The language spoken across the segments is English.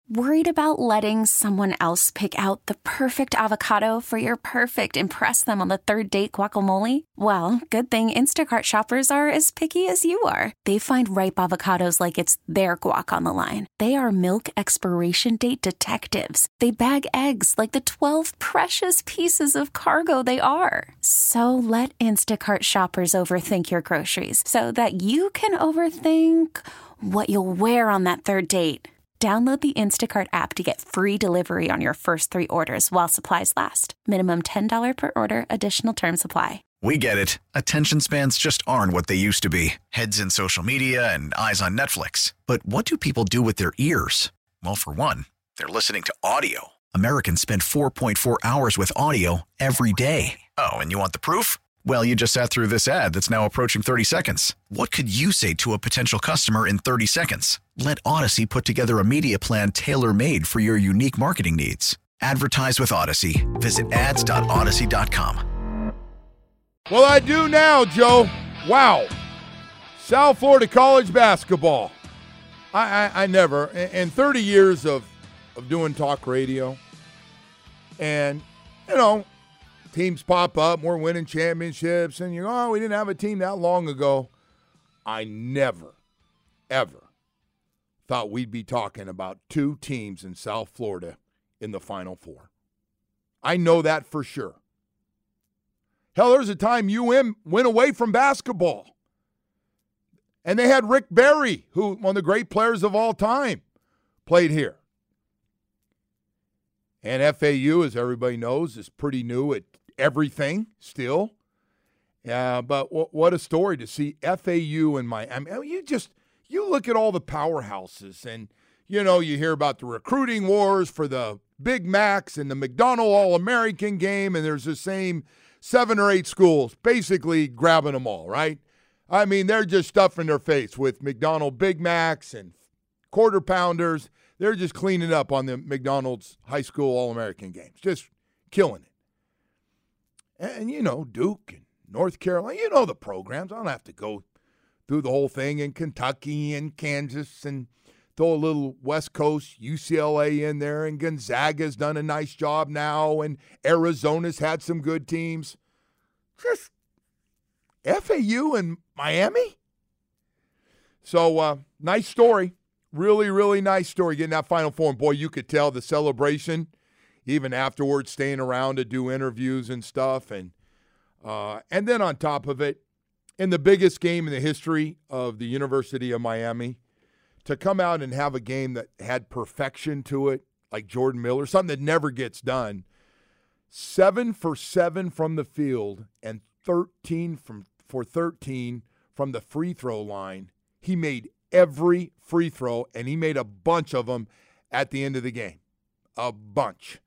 Worried about letting someone else pick out the perfect avocado for your perfect impress them on the third date guacamole? Well, good thing Instacart shoppers are as picky as you are. They find ripe avocados like it's their guac on the line. They are milk expiration date detectives. They bag eggs like the 12 precious pieces of cargo they are. So let Instacart shoppers overthink your groceries so that you can overthink what you'll wear on that third date. Download the Instacart app to get free delivery on your first 3 orders while supplies last. Minimum $10 per order. Additional terms apply. We get it. Attention spans just aren't what they used to be. Heads in social media and eyes on Netflix. But what do people do with their ears? Well, for one, they're listening to audio. Americans spend 4.4 hours with audio every day. Oh, and you want the proof? Well, you just sat through this ad that's now approaching 30 seconds. What could you say to a potential customer in 30 seconds? Let Odyssey put together a media plan tailor-made for your unique marketing needs. Advertise with Odyssey. Visit ads.odyssey.com. Well, I do now, Joe. Wow. South Florida college basketball. I never, in 30 years of doing talk radio, and, you know, teams pop up, we're winning championships, and we didn't have a team that long ago. I never, ever thought we'd be talking about 2 teams in South Florida in the Final Four. I know that for sure. Hell, there's a time UM went away from basketball. And they had Rick Barry, who one of the great players of all time, played here. And FAU, as everybody knows, is pretty new at everything still. But what a story to see FAU and Miami. I mean, you look at all the powerhouses, and you hear about the recruiting wars for the Big Macs and the McDonald All-American game, and there's the same 7 or 8 schools basically grabbing them all, right? I mean, they're just stuffing their face with McDonald Big Macs and Quarter Pounders. They're just cleaning up on the McDonald's high school All-American games, just killing it. And, Duke and North Carolina, the programs. I don't have to go through the whole thing in Kentucky and Kansas and throw a little West Coast UCLA in there. And Gonzaga's done a nice job now. And Arizona's had some good teams. Just FAU and Miami? So, nice story. Really, really nice story getting that Final Four. And, boy, you could tell the celebration, even afterwards, staying around to do interviews and stuff. And then on top of it, in the biggest game in the history of the University of Miami, to come out and have a game that had perfection to it, like Jordan Miller, something that never gets done, 7 for 7 from the field and 13 for 13 from the free throw line. He made every free throw, and he made a bunch of them at the end of the game. A bunch.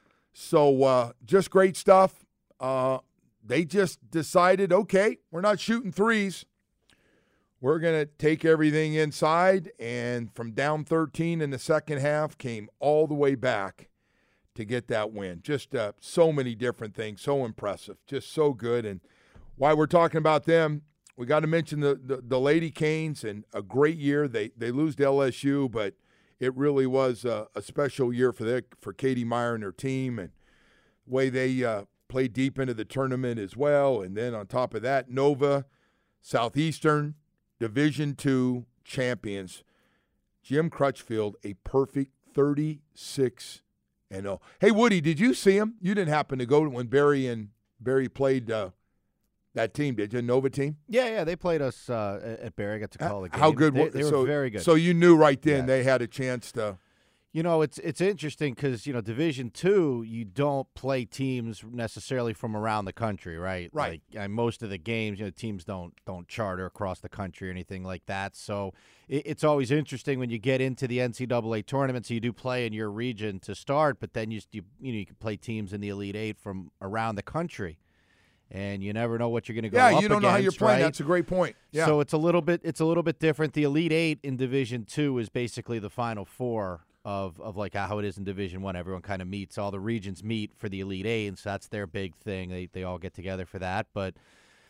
So just great stuff. They just decided, okay, we're not shooting threes. We're going to take everything inside, and from down 13 in the second half, came all the way back to get that win. Just so many different things, so impressive, just so good. And while we're talking about them, we got to mention the Lady Canes, and a great year. They lose to LSU, but it really was a special year for Katie Meyer and her team, and the way they played deep into the tournament as well. And then on top of that, Nova, Southeastern, Division II champions. Jim Crutchfield, a perfect 36-0. Hey, Woody, did you see him? You didn't happen to go when Barry played that team, did you? Nova team? Yeah, they played us at Barry. I got to call the game. How good? They were very good. So you knew right then they had a chance to. It's interesting because, Division II, you don't play teams necessarily from around the country, right? Right. Like, most of the games, teams don't charter across the country or anything like that. So it's always interesting when you get into the NCAA tournament. So you do play in your region to start, but then you can play teams in the Elite Eight from around the country. And you never know what you're going to go up against. Yeah, you don't know how you're playing. Right? That's a great point. Yeah. So it's a little bit different. The Elite Eight in Division II is basically the Final Four of like how it is in Division I. Everyone kind of meets. All the regions meet for the Elite Eight, and so that's their big thing. They all get together for that. But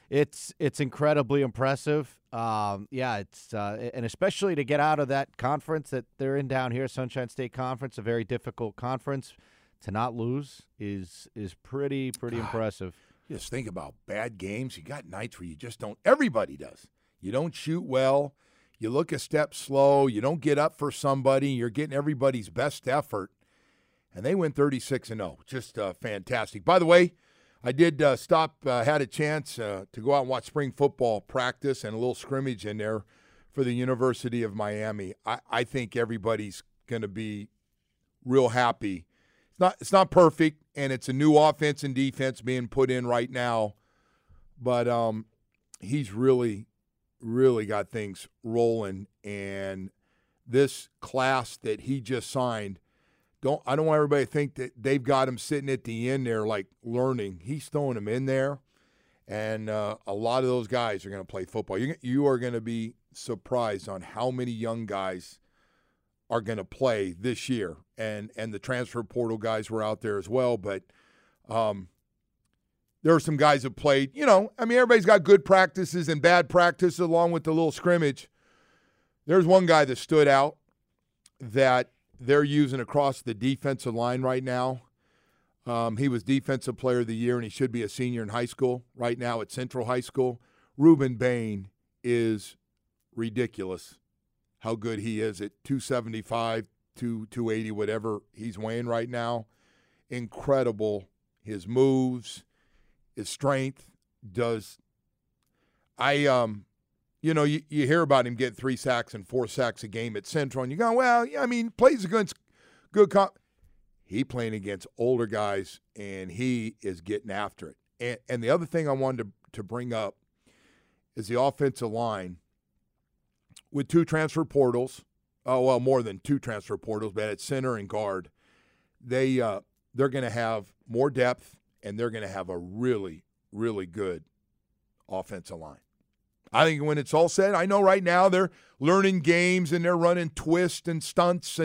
It's incredibly impressive. It's and especially to get out of that conference that they're in down here, Sunshine State Conference, a very difficult conference. To not lose is pretty impressive. Just think about bad games. You got nights where you just don't. Everybody does. You don't shoot well. You look a step slow. You don't get up for somebody. You're getting everybody's best effort. And they win 36-0. Just fantastic. By the way, I did had a chance to go out and watch spring football practice and a little scrimmage in there for the University of Miami. I think everybody's going to be real happy. It's not perfect, and it's a new offense and defense being put in right now, but he's really got things rolling. And this class that he just signed, I don't want everybody to think that they've got him sitting at the end there like learning. He's throwing them in there, and a lot of those guys are going to play football. You are going to be surprised on how many young guys are going to play this year, and the transfer portal guys were out there as well. But there are some guys that played. Everybody's got good practices and bad practices along with the little scrimmage. There's one guy that stood out that they're using across the defensive line right now. He was Defensive Player of the Year, and he should be a senior in high school right now at Central High School. Ruben Bain is ridiculous how good he is at 275, 280, whatever he's weighing right now. Incredible. His moves, his strength you hear about him getting 3 sacks and 4 sacks a game at Central, and you go, well, yeah, plays against good he playing against older guys, and he is getting after it. And the other thing I wanted to bring up is the offensive line. With 2 transfer portals, more than 2 transfer portals, but at center and guard, they're going to have more depth, and they're going to have a really, really good offensive line. I think when it's all said, I know right now they're learning games and they're running twists and stunts,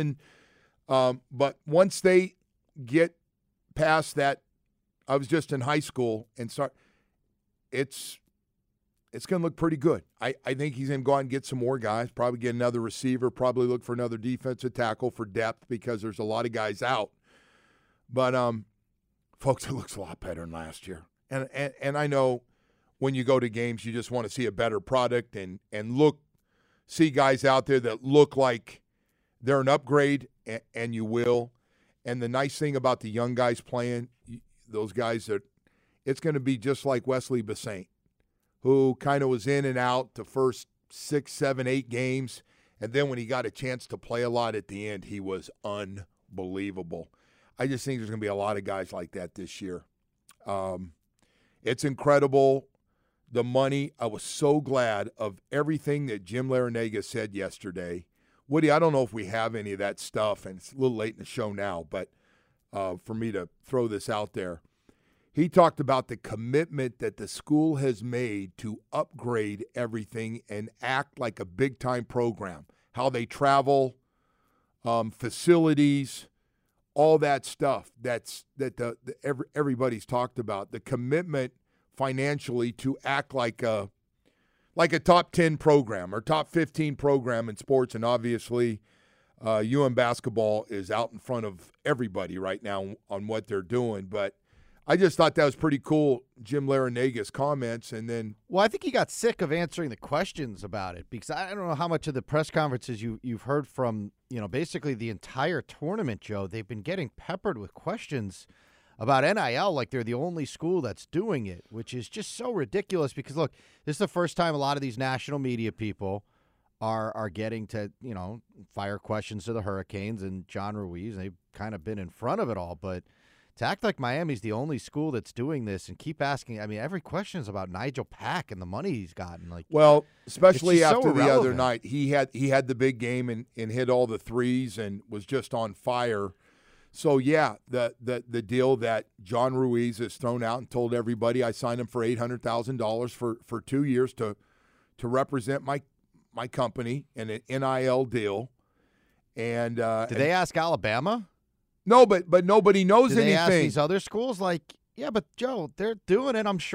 but once they get past that, I was just in high school and it's going to look pretty good. I think he's going to go out and get some more guys, probably get another receiver, probably look for another defensive tackle for depth because there's a lot of guys out. But, folks, it looks a lot better than last year. And I know when you go to games, you just want to see a better product and see guys out there that look like they're an upgrade, and you will. And the nice thing about the young guys playing, those guys it's going to be just like Wesley Bassant, who kind of was in and out the first 6, 7, 8 games. And then when he got a chance to play a lot at the end, he was unbelievable. I just think there's going to be a lot of guys like that this year. It's incredible, the money. I was so glad of everything that Jim Larrañaga said yesterday. Woody, I don't know if we have any of that stuff, and it's a little late in the show now, but for me to throw this out there. He talked about the commitment that the school has made to upgrade everything and act like a big-time program, how they travel, facilities, all that stuff everybody's talked about, the commitment financially to act like a top 10 program or top 15 program in sports. And obviously basketball is out in front of everybody right now on what they're doing. But I just thought that was pretty cool, Jim Larrañaga's comments. And then, well, I think he got sick of answering the questions about it, because I don't know how much of the press conferences you've heard from, basically the entire tournament, Joe. They've been getting peppered with questions about NIL like they're the only school that's doing it, which is just so ridiculous because, look, this is the first time a lot of these national media people are getting to, fire questions to the Hurricanes and John Ruiz. They've kind of been in front of it all, but to act like Miami's the only school that's doing this and keep asking, every question is about Nigel Pack and the money he's gotten. Well, especially after the other night, he had the big game and hit all the threes and was just on fire. So, yeah, the deal that John Ruiz has thrown out and told everybody, I signed him for $800,000 for 2 years to represent my company in an NIL deal. And did they ask Alabama? No, but nobody knows anything. They ask these other schools? Yeah, but Joe, they're doing it. I'm sure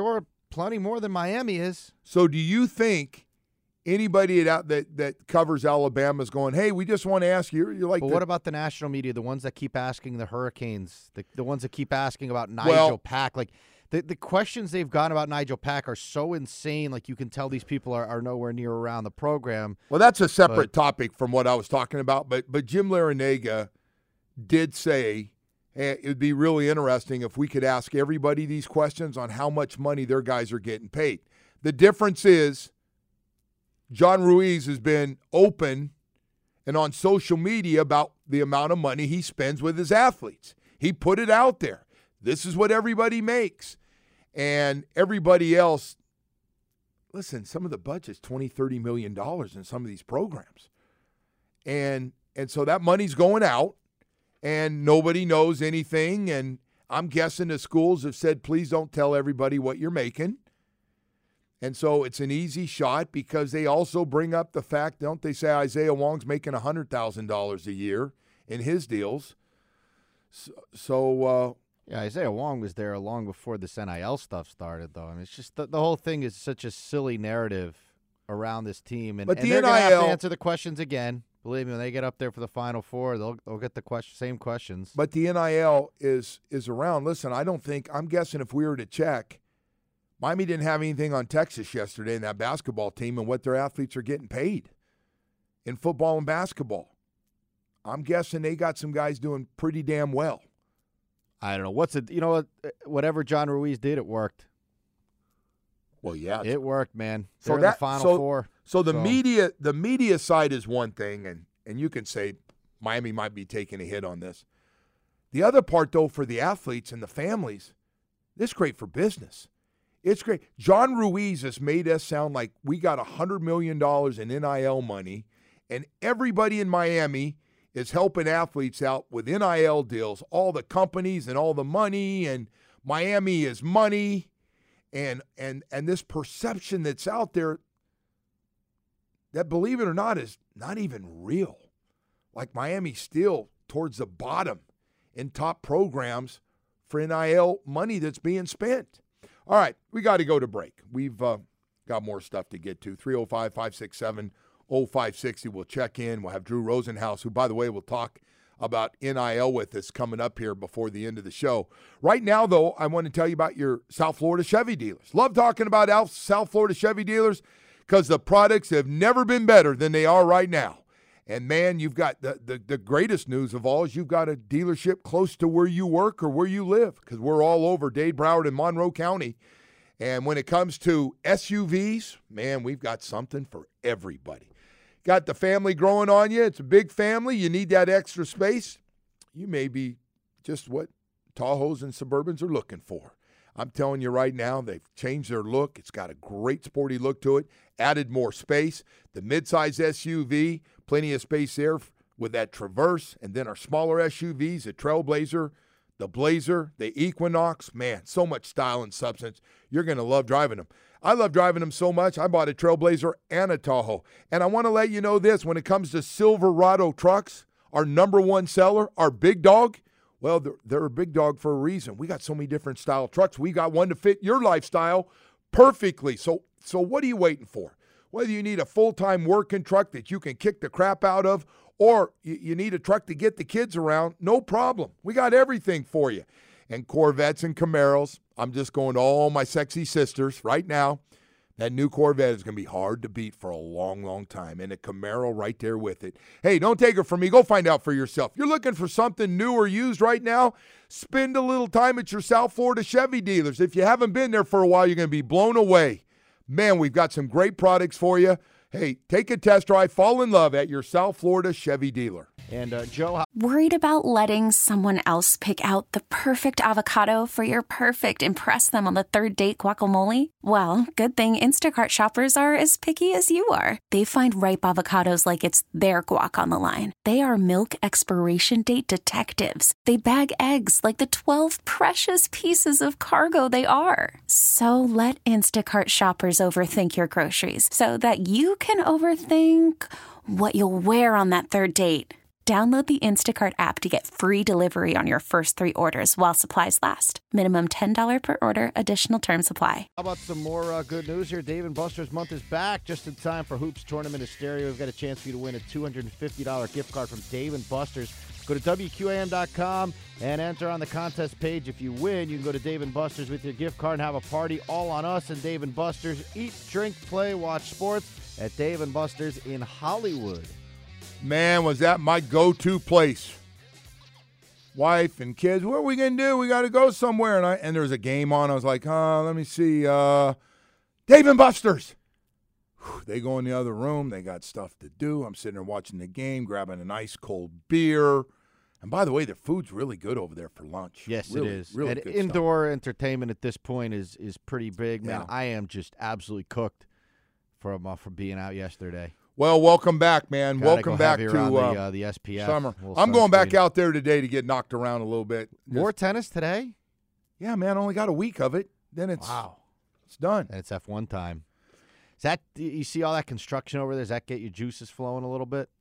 plenty more than Miami is. So do you think anybody that covers Alabama is going, hey, we just want to ask you? You're like, but what about the national media, the ones that keep asking the Hurricanes, the ones that keep asking about Nigel Pack? Like, the questions they've gotten about Nigel Pack are so insane. Like, you can tell these people are nowhere near around the program. Well, that's a separate topic from what I was talking about. But Jim Larrañaga did say, hey, it would be really interesting if we could ask everybody these questions on how much money their guys are getting paid. The difference is John Ruiz has been open and on social media about the amount of money he spends with his athletes. He put it out there. This is what everybody makes. And everybody else, listen, some of the budget's $20, $30 million in some of these programs. And so that money's going out, and nobody knows anything. And I'm guessing the schools have said, please don't tell everybody what you're making. And so it's an easy shot because they also bring up the fact, don't they say Isaiah Wong's making $100,000 a year in his deals. Yeah, Isaiah Wong was there long before this NIL stuff started, though. I mean, it's just the whole thing is such a silly narrative around this team. And they're going to have to answer the questions again. Believe me, when they get up there for the Final Four, they'll get the same questions. But the NIL is around. Listen, I'm guessing if we were to check, Miami didn't have anything on Texas yesterday in that basketball team and what their athletes are getting paid in football and basketball. I'm guessing they got some guys doing pretty damn well. I don't know. Whatever John Ruiz did, it worked. Well, yeah. It worked, man. They're in the Final Four. So the media side is one thing, and you can say Miami might be taking a hit on this. The other part, though, for the athletes and the families, this is great for business. It's great. John Ruiz has made us sound like we got $100 million in NIL money, and everybody in Miami is helping athletes out with NIL deals, all the companies and all the money, and Miami is money, and this perception that's out there that, believe it or not, is not even real. Like Miami's still towards the bottom in top programs for NIL money that's being spent. All right, we got to go to break. We've got more stuff to get to. 305-567-0560. We'll check in. We'll have Drew Rosenhaus, who, by the way, will talk about NIL with us coming up here before the end of the show. Right now, though, I want to tell you about your South Florida Chevy dealers. Love talking about South Florida Chevy dealers because the products have never been better than they are right now. And, man, you've got the greatest news of all is you've got a dealership close to where you work or where you live because we're all over Dade, Broward, and Monroe County. And when it comes to SUVs, man, we've got something for everybody. Got the family growing on you. It's a big family. You need that extra space. You may be just what Tahoes and Suburbans are looking for. I'm telling you right now, they've changed their look. It's got a great sporty look to it, added more space. The midsize SUV, plenty of space there with that Traverse, and then our smaller SUVs, the Trailblazer, the Blazer, the Equinox. Man, so much style and substance. You're going to love driving them. I love driving them so much, I bought a Trailblazer and a Tahoe. And I want to let you know this, when it comes to Silverado trucks, our number one seller, our big dog, well, they're a big dog for a reason. We got so many different style trucks. We got one to fit your lifestyle perfectly. So what are you waiting for? Whether you need a full-time working truck that you can kick the crap out of, or you need a truck to get the kids around, no problem. We got everything for you. And Corvettes and Camaros, I'm just going to all my sexy sisters right now. That new Corvette is going to be hard to beat for a long, long time. And a Camaro right there with it. Hey, don't take it from me. Go find out for yourself. You're looking for something new or used right now? Spend a little time at your South Florida Chevy dealers. If you haven't been there for a while, you're going to be blown away. Man, we've got some great products for you. Hey, take a test drive, fall in love at your South Florida Chevy dealer. And Joe, Worried about letting someone else pick out the perfect avocado for your perfect impress them on the third date guacamole? Well, good thing Instacart shoppers are as picky as you are. They find ripe avocados like it's their guac on the line. They are milk expiration date detectives. They bag eggs like the 12 precious pieces of cargo they are. So let Instacart shoppers overthink your groceries so that you can overthink what you'll wear on that third date. Download the Instacart app to get free delivery on your first 3 orders while supplies last. Minimum $10 per order. Additional terms apply. How about some more good news here? Dave & Buster's month is back just in time for Hoops Tournament Hysteria. We've got a chance for you to win a $250 gift card from Dave & Buster's. Go to WQAM.com and enter on the contest page. If you win, you can go to Dave & Buster's with your gift card and have a party all on us and Dave & Buster's. Eat, drink, play, watch sports at Dave & Buster's in Hollywood. Man, was that my go-to place. Wife and kids, what are we going to do? We got to go somewhere. And there was a game on. I was like, let me see. Dave & Buster's. Whew, they go in the other room. They got stuff to do. I'm sitting there watching the game, grabbing a nice cold beer. And by the way, the food's really good over there for lunch. Yes, really, it is. Really and good indoor entertainment at this point is pretty big, man. Yeah. I am just absolutely cooked from being out yesterday. Well, welcome back, man. Welcome back to the SPF. summer. Little I'm going back sunscreen. out there today to get knocked around a little bit. More tennis today? Yeah, man. Only got a week of it. Then it's done. And it's F1 time. Is that you see all that construction over there? Does that get your juices flowing a little bit?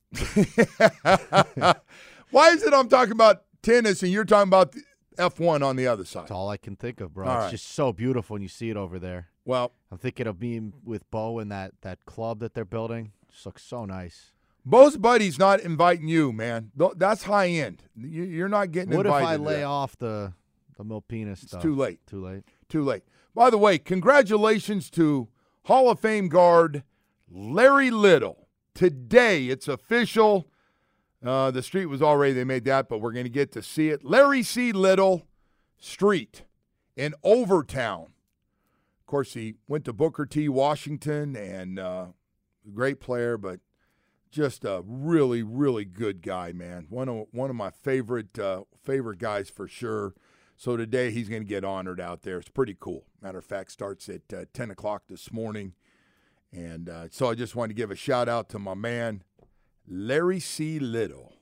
Why is it I'm talking about tennis and you're talking about the F1 on the other side? That's all I can think of, bro. All It's right. just so beautiful when you see it over there. Well, I'm thinking of being with Bo and that club that they're building. Just looks so nice. Bo's buddy's not inviting you, man. That's high end. You're not getting What if invited. I to lay that. off the Milpina stuff? It's too late. Too late. Too late. By the way, congratulations to Hall of Fame guard Larry Little. Today, it's official. The street was already, they made that, but we're going to get to see it. Larry C. Little Street in Overtown. Of course, he went to Booker T. Washington, and a great player, but just a really, really good guy, man. One of my favorite guys for sure. So today he's going to get honored out there. It's pretty cool. Matter of fact, starts at 10 o'clock this morning. And so I just wanted to give a shout-out to my man, Larry C. Little.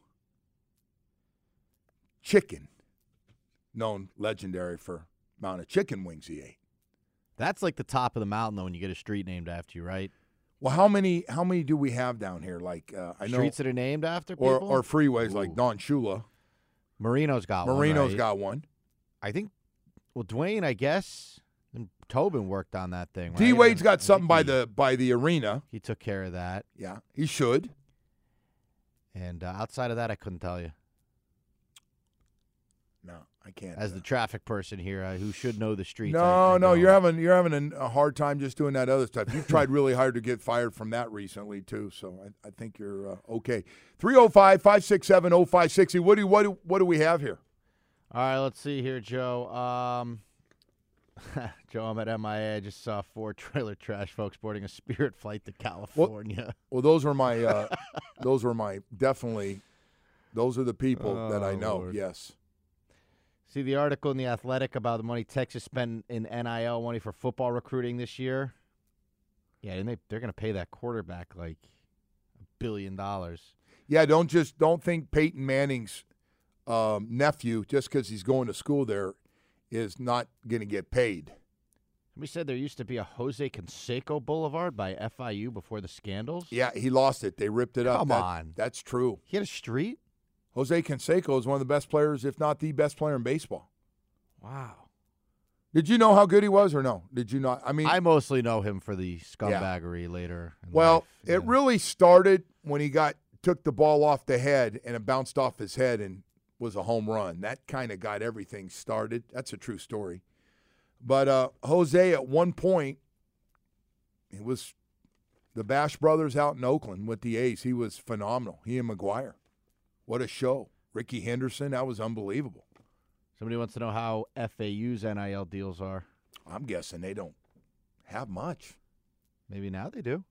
Chicken, known legendary for amount of chicken wings he ate. That's like the top of the mountain, though, when you get a street named after you, right? Well, how many do we have down here? Like I know Streets that are named after people? or freeways like Ooh. Don Shula. Marino's got one, Marino's right? got one. I think, well, Dwayne, I guess, and Tobin worked on that thing, right? D-Wade's I got think something by the arena. He took care of that. Yeah, he should. And outside of that, I couldn't tell you. No, I can't. As the traffic person here, who should know the streets. No, I don't. you're having a hard time just doing that other stuff. You've tried really hard to get fired from that recently too, so I think you're okay. 305-567-0560. What do we have here? All right, let's see here, Joe. Joe, I'm at MIA. I just saw 4 trailer trash folks boarding a Spirit flight to California. Well, those are my definitely. Those are the people that I know. Lord. Yes. See the article in The Athletic about the money Texas spent in NIL money for football recruiting this year? Yeah, and they're going to pay that quarterback like $1 billion. Yeah, don't think Peyton Manning's nephew, just because he's going to school there, is not going to get paid. Somebody said there used to be a Jose Canseco Boulevard by FIU before the scandals. Yeah, he lost it. They ripped it up. Come on. That's true. He had a street? Jose Canseco is one of the best players, if not the best player in baseball. Wow. Did you know how good he was or no? Did you not? I mean, I mostly know him for the scumbaggery later in well, life. it really started when he took the ball off the head and it bounced off his head and was a home run. That kind of got everything started. That's a true story. But Jose, at one point, it was the Bash brothers out in Oakland with the A's. He was phenomenal. He and McGuire. What a show. Ricky Henderson, that was unbelievable. Somebody wants to know how FAU's NIL deals are. I'm guessing they don't have much. Maybe now they do.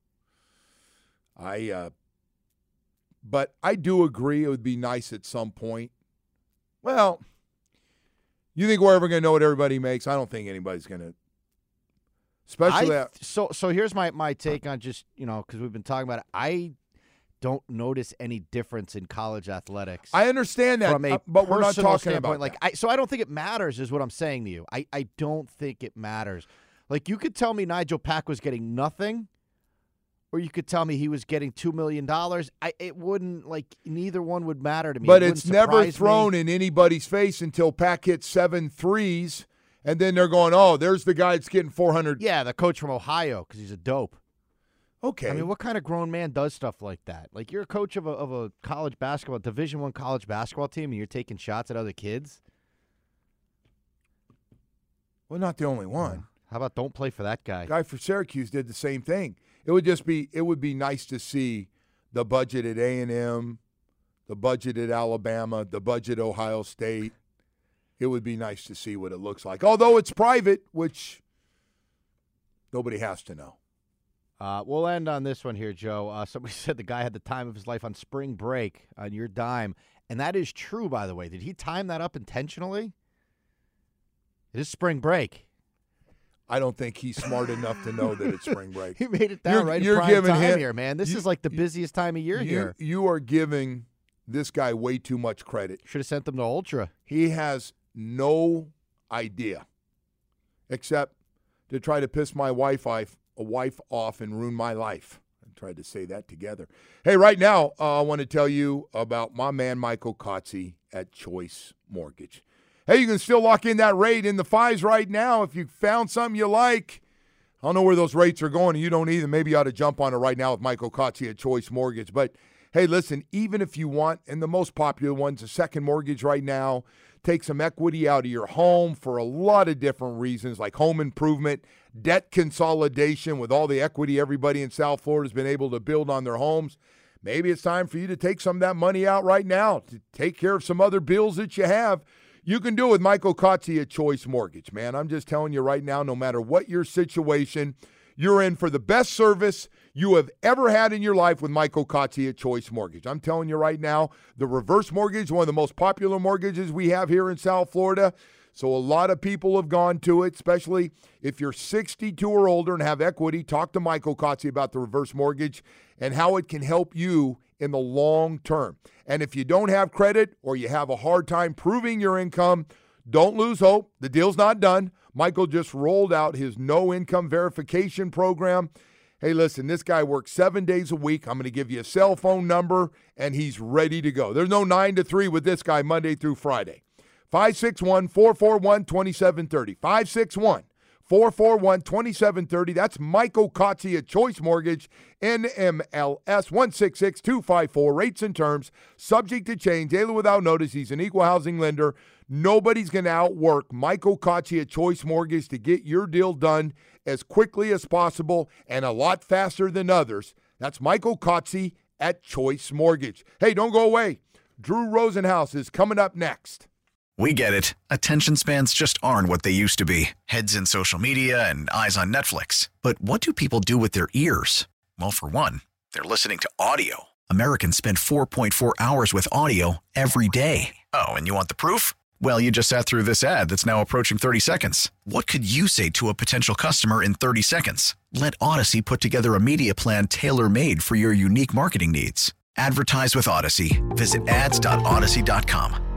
But I do agree it would be nice at some point. Well, you think we're ever going to know what everybody makes? I don't think anybody's going to. Especially so here's my take on just, because we've been talking about it. I don't notice any difference in college athletics. I understand that, from a but we're not personal talking standpoint. about that. So I don't think it matters is what I'm saying to you. I don't think it matters. Like, you could tell me Nigel Pack was getting nothing or you could tell me he was getting $2 million. It wouldn't, neither one would matter to me. But it's never thrown in anybody's face until Pack hits 7 threes, and then they're going, oh, there's the guy that's getting 400. Yeah, the coach from Ohio, because he's a dope. Okay. I mean, what kind of grown man does stuff like that? Like, you're a coach of a college basketball, Division I college basketball team, and you're taking shots at other kids? Well, not the only one. How about don't play for that guy? Guy for Syracuse did the same thing. It would be nice to see the budget at A&M, the budget at Alabama, the budget at Ohio State. It would be nice to see what it looks like. Although it's private, which nobody has to know. We'll end on this one here, Joe. Somebody said the guy had the time of his life on spring break on your dime. And that is true, by the way. Did he time that up intentionally? It is spring break. I don't think he's smart enough to know that it's spring break. He made it down in prime time here, man. This is like the busiest time of year here. You are giving this guy way too much credit. Should have sent them to Ultra. He has no idea except to try to piss my wife off and ruin my life. I tried to say that together. Hey, right now, I want to tell you about my man Michael Kotze at Choice Mortgage. Hey, you can still lock in that rate in the 5s right now if you found something you like. I don't know where those rates are going, and you don't either. Maybe you ought to jump on it right now with Michael Kotze at Choice Mortgage. But, hey, listen, even if you want, and the most popular one's a second mortgage right now, take some equity out of your home for a lot of different reasons, like home improvement, debt consolidation with all the equity everybody in South Florida has been able to build on their homes. Maybe it's time for you to take some of that money out right now to take care of some other bills that you have. You can do it with Michael Kotze at Choice Mortgage, man. I'm just telling you right now, no matter what your situation, you're in for the best service you have ever had in your life with Michael Kotze at Choice Mortgage. I'm telling you right now, the reverse mortgage, one of the most popular mortgages we have here in South Florida. So a lot of people have gone to it, especially if you're 62 or older and have equity. Talk to Michael Kotze about the reverse mortgage and how it can help you in the long term. And if you don't have credit or you have a hard time proving your income, don't lose hope. The deal's not done. Michael just rolled out his no income verification program. Hey, listen, this guy works 7 days a week. I'm going to give you a cell phone number, and he's ready to go. There's no 9 to 3 with this guy Monday through Friday. 561-441-2730. 561-441-2730. That's Michael Kotze at Choice Mortgage, NMLS 166254. Rates and terms subject to change. Daily without notice. He's an equal housing lender. Nobody's going to outwork Michael Kotze at Choice Mortgage to get your deal done as quickly as possible and a lot faster than others. That's Michael Kotze at Choice Mortgage. Hey, don't go away. Drew Rosenhaus is coming up next. We get it. Attention spans just aren't what they used to be. Heads in social media and eyes on Netflix. But what do people do with their ears? Well, for one, they're listening to audio. Americans spend 4.4 hours with audio every day. Oh, and you want the proof? Well, you just sat through this ad that's now approaching 30 seconds. What could you say to a potential customer in 30 seconds? Let Odyssey put together a media plan tailor-made for your unique marketing needs. Advertise with Odyssey. Visit ads.odyssey.com.